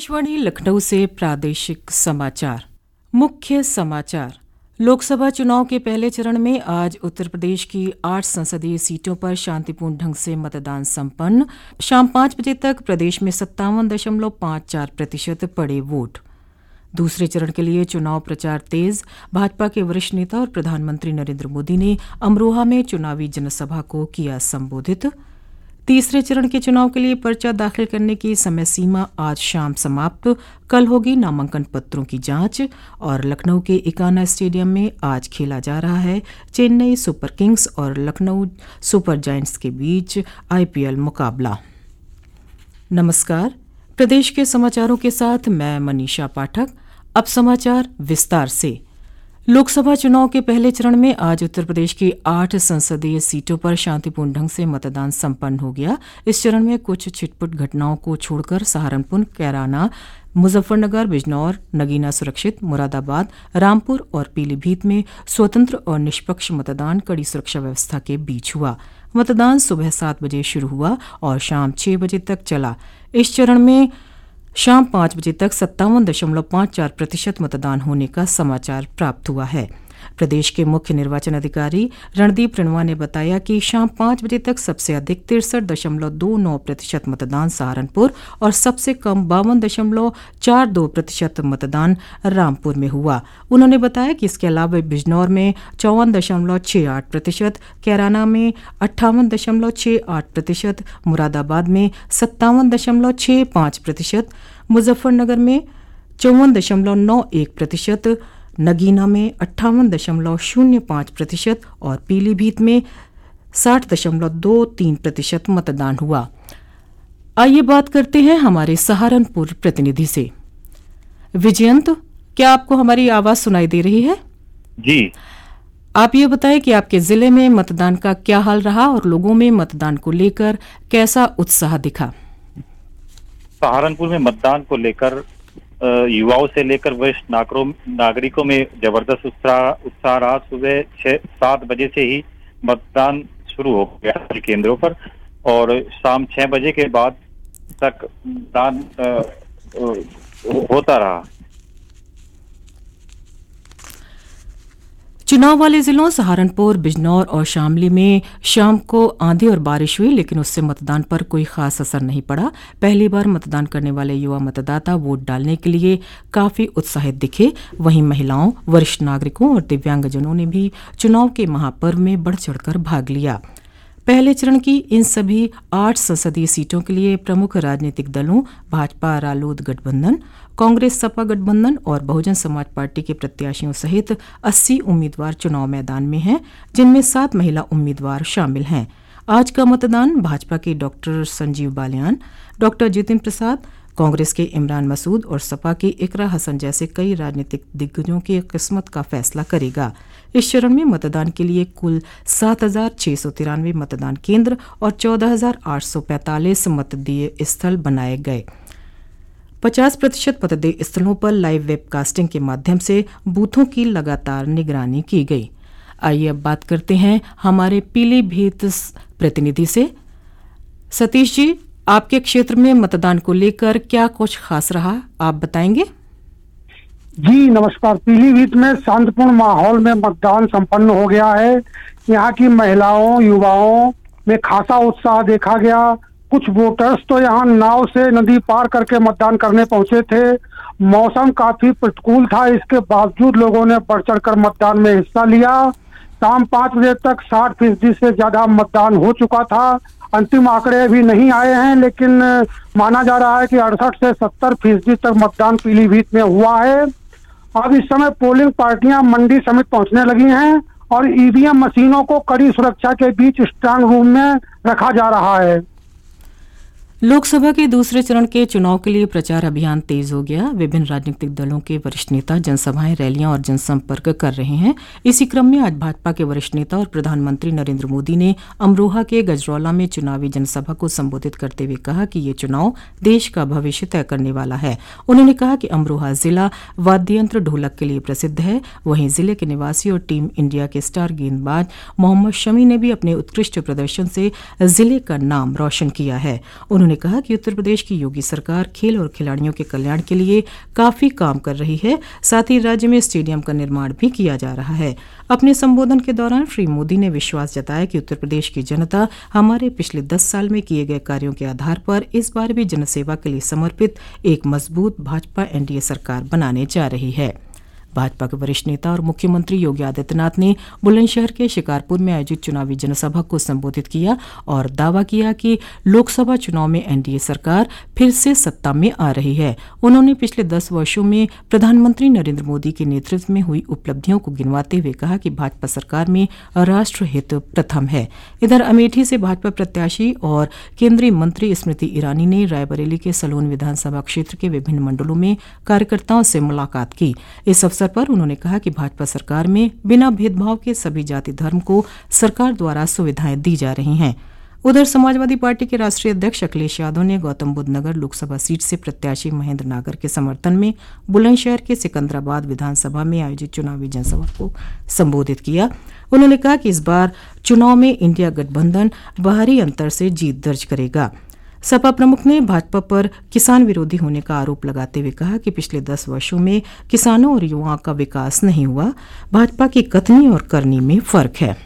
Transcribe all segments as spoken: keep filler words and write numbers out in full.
आकाशवाणी लखनऊ से प्रादेशिक समाचार। मुख्य समाचार। लोकसभा चुनाव के पहले चरण में आज उत्तर प्रदेश की आठ संसदीय सीटों पर शांतिपूर्ण ढंग से मतदान संपन्न। शाम पांच बजे तक प्रदेश में सत्तावन दशमलव पांच चार प्रतिशत पड़े वोट। दूसरे चरण के लिए चुनाव प्रचार तेज। भाजपा के वरिष्ठ नेता और प्रधानमंत्री नरेंद्र मोदी ने अमरोहा में चुनावी जनसभा को किया संबोधित। तीसरे चरण के चुनाव के लिए पर्चा दाखिल करने की समय सीमा आज शाम समाप्त। कल होगी नामांकन पत्रों की जांच। और लखनऊ के इकाना स्टेडियम में आज खेला जा रहा है चेन्नई सुपर किंग्स और लखनऊ सुपर जायंट्स के बीच आईपीएल मुकाबला। नमस्कार, प्रदेश के समाचारों के साथ मैं मनीषा पाठक। अब समाचार विस्तार से। लोकसभा चुनाव के पहले चरण में आज उत्तर प्रदेश की आठ संसदीय सीटों पर शांतिपूर्ण ढंग से मतदान संपन्न हो गया। इस चरण में कुछ छिटपुट घटनाओं को छोड़कर सहारनपुर, कैराना, मुजफ्फरनगर, बिजनौर, नगीना सुरक्षित, मुरादाबाद, रामपुर और पीलीभीत में स्वतंत्र और निष्पक्ष मतदान कड़ी सुरक्षा व्यवस्था के बीच हुआ। मतदान सुबह सात बजे शुरू हुआ और शाम छह बजे तक चला। इस चरण में शाम पांच बजे तक सत्तावन दशमलव पांच चार प्रतिशत मतदान होने का समाचार प्राप्त हुआ है। प्रदेश के मुख्य निर्वाचन अधिकारी रणदीप रेणुआ ने बताया कि शाम पांच बजे तक सबसे अधिक तिरसठ दशमलव दो नौ प्रतिशत मतदान सहारनपुर और सबसे कम बावन दशमलव चार दो प्रतिशत मतदान रामपुर में हुआ। उन्होंने बताया कि इसके अलावा बिजनौर में चौवन दशमलव छह आठ प्रतिशत, कैराना में अट्ठावन दशमलव छह आठ प्रतिशत, मुरादाबाद में सत्तावन दशमलव छह पाँच प्रतिशत, मुजफ्फरनगर में चौवन दशमलव नौ एक प्रतिशत, नगीना में अट्ठावन दशमलव शून्य पाँच प्रतिशत और पीलीभीत में साठ दशमलव दो तीन प्रतिशत मतदान हुआ। आइए बात करते हैं हमारे सहारनपुर प्रतिनिधि से। विजयंत, क्या आपको हमारी आवाज सुनाई दे रही है? जी। आप ये बताएं कि आपके जिले में मतदान का क्या हाल रहा और लोगों में मतदान को लेकर कैसा उत्साह दिखा? सहारनपुर में मतदान को लेकर युवाओं से लेकर वरिष्ठ नागरिकों में जबरदस्त उत्साह उत्साह रहा। सुबह छह सात बजे से ही मतदान शुरू हो गया केंद्रों पर और शाम छह बजे के बाद तक मतदान होता रहा। चुनाव वाले जिलों सहारनपुर, बिजनौर और शामली में शाम को आंधी और बारिश हुई, लेकिन उससे मतदान पर कोई खास असर नहीं पड़ा। पहली बार मतदान करने वाले युवा मतदाता वोट डालने के लिए काफी उत्साहित दिखे। वहीं महिलाओं, वरिष्ठ नागरिकों और दिव्यांगजनों ने भी चुनाव के महापर्व में बढ़ चढ़कर भाग लिया। पहले चरण की इन सभी आठ संसदीय सीटों के लिए प्रमुख राजनीतिक दलों भाजपा रालोद गठबंधन, कांग्रेस सपा गठबंधन और बहुजन समाज पार्टी के प्रत्याशियों सहित अस्सी उम्मीदवार चुनाव मैदान में हैं, जिनमें सात महिला उम्मीदवार शामिल हैं। आज का मतदान भाजपा के डॉक्टर संजीव बालियान, डॉक्टर जितिन प्रसाद, कांग्रेस के इमरान मसूद और सपा की इकरा हसन जैसे कई राजनीतिक दिग्गजों की किस्मत का फैसला करेगा। इस चरण में मतदान के लिए कुल सात हजार छह सौ तिरानवे मतदान केंद्र और चौदह हजार आठ सौ पैंतालीस मतदेय स्थल बनाए गए। पचास प्रतिशत मतदेय स्थलों पर लाइव वेबकास्टिंग के माध्यम से बूथों की लगातार निगरानी की गई। आइए अब बात करते हैं हमारे पीलीभीत प्रतिनिधि से। सतीश जी, आपके क्षेत्र में मतदान को लेकर क्या कुछ खास रहा, आप बताएंगे? जी नमस्कार। पीलीभीत में शांतिपूर्ण माहौल में मतदान संपन्न हो गया है। यहाँ की महिलाओं, युवाओं में खासा उत्साह देखा गया। कुछ वोटर्स तो यहाँ नाव से नदी पार करके मतदान करने पहुंचे थे। मौसम काफी प्रतिकूल था, इसके बावजूद लोगों ने बढ़ चढ़कर मतदान में हिस्सा लिया। शाम पांच बजे तक साठ फीसदी से ज्यादा मतदान हो चुका था। अंतिम आंकड़े अभी नहीं आए हैं, लेकिन माना जा रहा है कि अड़सठ से सत्तर फीसदी तक मतदान पीलीभीत में हुआ है। अब इस समय पोलिंग पार्टियां मंडी समित पहुंचने लगी हैं और ईवीएम मशीनों को कड़ी सुरक्षा के बीच स्ट्रांग रूम में रखा जा रहा है। लोकसभा के दूसरे चरण के चुनाव के लिए प्रचार अभियान तेज हो गया। विभिन्न राजनीतिक दलों के वरिष्ठ नेता जनसभाएं, रैलियां और जनसंपर्क कर रहे हैं। इसी क्रम में आज भाजपा के वरिष्ठ नेता और प्रधानमंत्री नरेंद्र मोदी ने अमरोहा के गजरौला में चुनावी जनसभा को संबोधित करते हुए कहा कि ये चुनाव देश का भविष्य तय करने वाला है। उन्होंने कहा कि अमरोहा जिला वाद्य यंत्र ढोलक के लिए प्रसिद्ध है। वहीं जिले के निवासी और टीम इंडिया के स्टार गेंदबाज मोहम्मद शमी ने भी अपने उत्कृष्ट प्रदर्शन से जिले का नाम रोशन किया है। उन्होंने उन्होंने कहा कि उत्तर प्रदेश की योगी सरकार खेल और खिलाड़ियों के कल्याण के लिए काफी काम कर रही है। साथ ही राज्य में स्टेडियम का निर्माण भी किया जा रहा है। अपने संबोधन के दौरान श्री मोदी ने विश्वास जताया कि उत्तर प्रदेश की जनता हमारे पिछले दस साल में किए गए कार्यों के आधार पर इस बार भी जनसेवा के लिए समर्पित एक मजबूत भाजपा एनडीए सरकार बनाने जा रही है। भाजपा के वरिष्ठ नेता और मुख्यमंत्री योगी आदित्यनाथ ने बुलंदशहर के शिकारपुर में आयोजित चुनावी जनसभा को संबोधित किया और दावा किया कि लोकसभा चुनाव में एनडीए सरकार फिर से सत्ता में आ रही है। उन्होंने पिछले दस वर्षों में प्रधानमंत्री नरेंद्र मोदी के नेतृत्व में हुई उपलब्धियों को गिनवाते हुए कहा कि भाजपा सरकार में राष्ट्रहित प्रथम है। इधर अमेठी से भाजपा प्रत्याशी और केंद्रीय मंत्री स्मृति ईरानी ने रायबरेली के सलोन विधानसभा क्षेत्र के विभिन्न मंडलों में कार्यकर्ताओं से मुलाकात की। इस अवसर पर उन्होंने कहा कि भाजपा सरकार में बिना भेदभाव के सभी जाति धर्म को सरकार द्वारा सुविधाएं दी जा रही हैं। उधर समाजवादी पार्टी के राष्ट्रीय अध्यक्ष अखिलेश यादव ने गौतम बुद्ध नगर लोकसभा सीट से प्रत्याशी महेंद्र नागर के समर्थन में बुलंदशहर के सिकंदराबाद विधानसभा में आयोजित चुनावी जनसभा को संबोधित किया। उन्होंने कहा कि इस बार चुनाव में इंडिया गठबंधन भारी अंतर से जीत दर्ज करेगा। सपा प्रमुख ने भाजपा पर किसान विरोधी होने का आरोप लगाते हुए कहा कि पिछले दस वर्षों में किसानों और युवाओं का विकास नहीं हुआ। भाजपा की कथनी और करनी में फर्क है।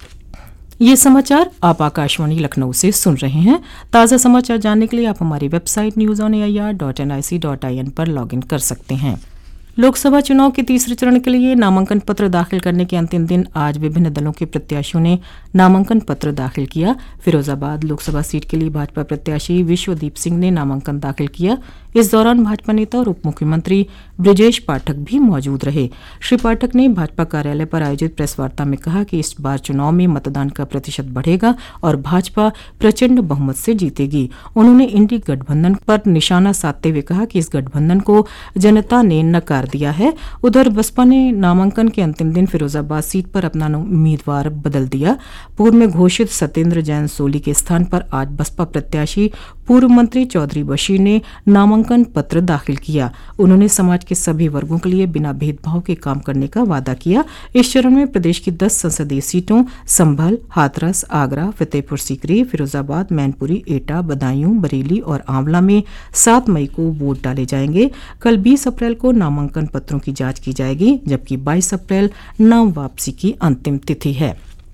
ये समाचार आप आकाशवाणी लखनऊ से सुन रहे हैं। ताज़ा समाचार जानने के लिए आप हमारी website news on A I R dot N I C dot I N पर लॉग इन कर सकते हैं। लोकसभा चुनाव के तीसरे चरण के लिए नामांकन पत्र दाखिल करने के अंतिम दिन आज विभिन्न दलों के प्रत्याशियों ने नामांकन पत्र दाखिल किया। फिरोजाबाद लोकसभा सीट के लिए भाजपा प्रत्याशी विश्वदीप सिंह ने नामांकन दाखिल किया। इस दौरान भाजपा नेता और उप मुख्यमंत्री ब्रजेश पाठक भी मौजूद रहे। श्री पाठक ने भाजपा कार्यालय पर आयोजित प्रेस वार्ता में कहा कि इस बार चुनाव में मतदान का प्रतिशत बढ़ेगा और भाजपा प्रचंड बहुमत से जीतेगी। उन्होंने इंडी गठबंधन पर निशाना साधते हुए कहा कि इस गठबंधन को जनता ने नकार दिया है। उधर बसपा ने नामांकन के अंतिम दिन फिरोजाबाद सीट पर अपना उम्मीदवार बदल दिया। पूर्व में घोषित सत्येंद्र जैन सोली के स्थान पर आज बसपा प्रत्याशी पूर्व मंत्री चौधरी बशीर ने नामांकन पत्र दाखिल किया। उन्होंने समाज के सभी वर्गों के लिए बिना भेदभाव के काम करने का वादा किया। इस चरण में प्रदेश की दस संसदीय सीटों संभल, हाथरस, आगरा, फतेहपुर सीकरी, फिरोजाबाद, मैनपुरी, एटा, बदायूं, बरेली और आंवला में सात मई को वोट डाले जाएंगे। कल बीस अप्रैल को नामांकन पत्रों की जांच की जाएगी, जबकि बाईस अप्रैल नाम वापसी की अंतिम तिथि है।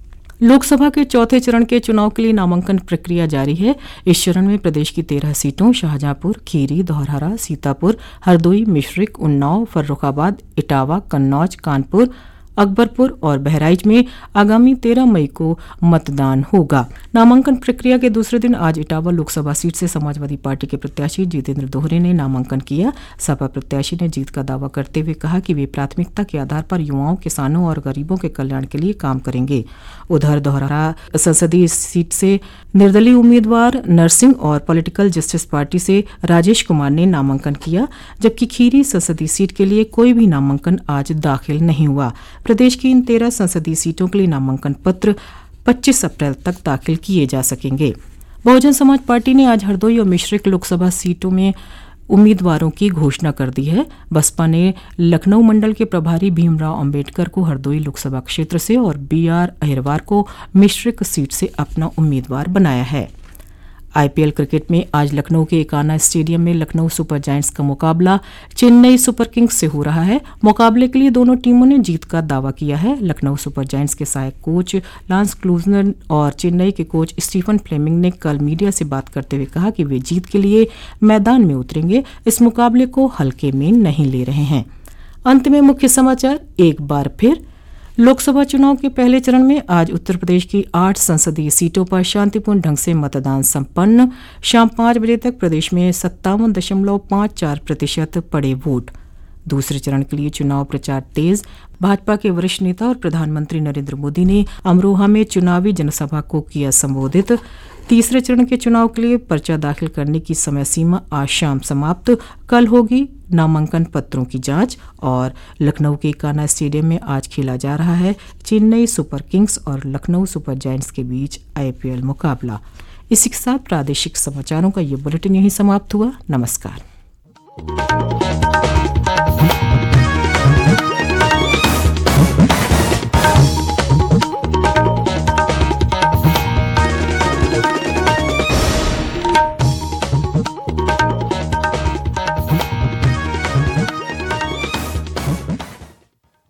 लोकसभा के चौथे चरण के चुनाव के लिए नामांकन प्रक्रिया जारी है। इस चरण में प्रदेश की तेरह सीटों शाहजहांपुर, खीरी, धौरहरा, सीतापुर, हरदोई, मिश्रिक, उन्नाव, फर्रुखाबाद, इटावा, कन्नौज, कानपुर, अकबरपुर और बहराइच में आगामी तेरह मई को मतदान होगा। नामांकन प्रक्रिया के दूसरे दिन आज इटावा लोकसभा सीट से समाजवादी पार्टी के प्रत्याशी जितेंद्र दोहरे ने नामांकन किया। सपा प्रत्याशी ने जीत का दावा करते हुए कहा कि वे प्राथमिकता के आधार पर युवाओं, किसानों और गरीबों के कल्याण के लिए काम करेंगे। उधर धौरहरा संसदीय सीट से निर्दलीय उम्मीदवार नरसिंह और पॉलिटिकल जस्टिस पार्टी से राजेश कुमार ने नामांकन किया, जबकि खीरी संसदीय सीट के लिए कोई भी नामांकन आज दाखिल नहीं हुआ। प्रदेश की इन तेरह संसदीय सीटों के लिए नामांकन पत्र पच्चीस अप्रैल तक दाखिल किए जा सकेंगे। बहुजन समाज पार्टी ने आज हरदोई और मिश्रिक लोकसभा सीटों में उम्मीदवारों की घोषणा कर दी है। बसपा ने लखनऊ मंडल के प्रभारी भीमराव अंबेडकर को हरदोई लोकसभा क्षेत्र से और बी आर अहिरवार को मिश्रिक सीट से अपना उम्मीदवार बनाया है। आईपीएल क्रिकेट में आज लखनऊ के एकाना स्टेडियम में लखनऊ सुपर जायंट्स का मुकाबला चेन्नई सुपर किंग्स से हो रहा है। मुकाबले के लिए दोनों टीमों ने जीत का दावा किया है। लखनऊ सुपर जायंट्स के सहायक कोच लांस क्लूजनर और चेन्नई के कोच स्टीफन फ्लेमिंग ने कल मीडिया से बात करते हुए कहा कि वे जीत के लिए मैदान में उतरेंगे, इस मुकाबले को हल्के में नहीं ले रहे हैं। अंत में मुख्य समाचार एक बार फिर। लोकसभा चुनाव के पहले चरण में आज उत्तर प्रदेश की आठ संसदीय सीटों पर शांतिपूर्ण ढंग से मतदान संपन्न। शाम पांच बजे तक प्रदेश में सत्तावन दशमलव पांच चार प्रतिशत पड़े वोट। दूसरे चरण के लिए चुनाव प्रचार तेज। भाजपा के वरिष्ठ नेता और प्रधानमंत्री नरेंद्र मोदी ने अमरोहा में चुनावी जनसभा को किया संबोधित। तीसरे चरण के चुनाव के लिए पर्चा दाखिल करने की समय सीमा आज शाम समाप्त। कल होगी नामांकन पत्रों की जांच। और लखनऊ के कान्हा स्टेडियम में आज खेला जा रहा है चेन्नई सुपर किंग्स और लखनऊ सुपर जायंट्स के बीच आईपीएल मुकाबला। इसी के साथ प्रादेशिक समाचारों का ये बुलेटिन यहीं समाप्त हुआ। नमस्कार।